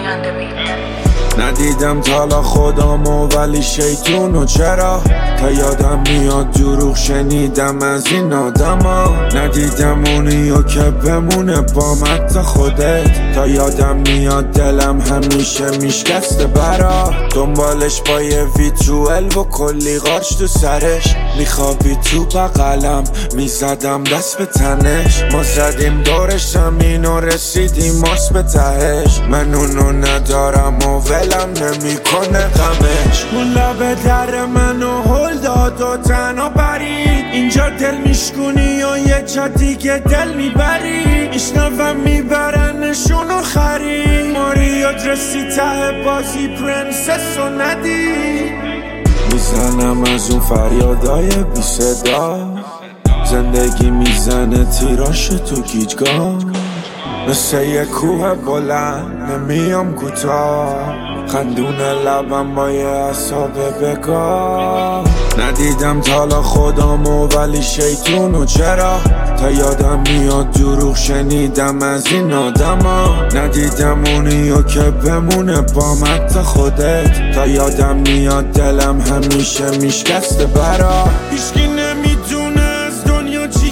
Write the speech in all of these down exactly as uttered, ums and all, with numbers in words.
ندیدم تالا خودمو ولی شیطونو چرا تا یادم میاد دروغ شنیدم از این آدما. ندیدم اونیو که بمونه با مت خودت تا یادم میاد دلم همیشه میشکسته برا دنبالش با یه وی توئلو و کلی قارچ تو سرش میخوابی تو بغلم میزدم دست به تنش. ما زدیم دورش زمین و رسیدیم ماست به تهش. من اونو ندارم و ولم نمیکنه غمش. اون لب در منو هل داد و تنها برید اینجا دل میشکنی و یه جا دیگه دل میبری. میشنوم میبرنشون و خرید ماریات رسی ته بازی پرنسس و ندید. میزنم از اون فریادای بی صدا زندگی میزنه تیراش تو گیجگاه مثل یه کوه بلند نمیام کوتاه خندون لبم با یه عصاب بگاه. ندیدم تالا خودمو ولی شیطونو چرا تا یادم میاد دروغ شنیدم از این آدما. ندیدم اونیو که بمونه با مت خودت تا یادم میاد دلم همیشه میشکسته برا. هیچکی نمیدونه از دنیا چی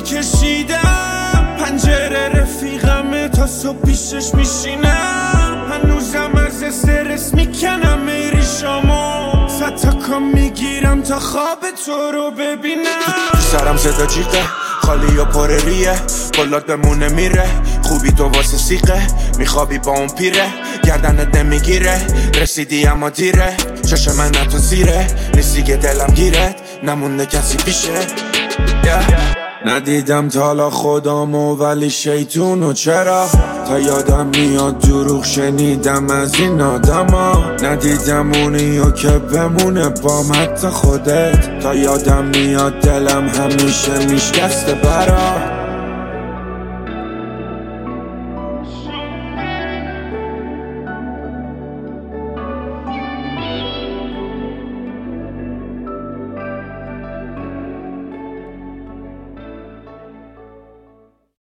کشیدم پنجره رفیقمه تا صبح پیشش میشینم هنوزم از استرس میکنم ایریشامو صد تا کام میگیرم تا خواب تو رو ببینم. سرم صدا جیغه خالی و پر ریه بلاد بمونه میره خوبی تو واسه سیقه میخوابی با اون پیره گردنت نمیگیره رسیدی اما دیره چشم من تو زیره نیستی که دلم گیرت نمونده کسی پیشه yeah. ندیدم تالا خودمو ولی شیطونو چرا تا یادم میاد دروغ شنیدم از این آدما. ندیدم اونیو که بمونه با مت خودت تا یادم میاد دلم همیشه میشکسته برا.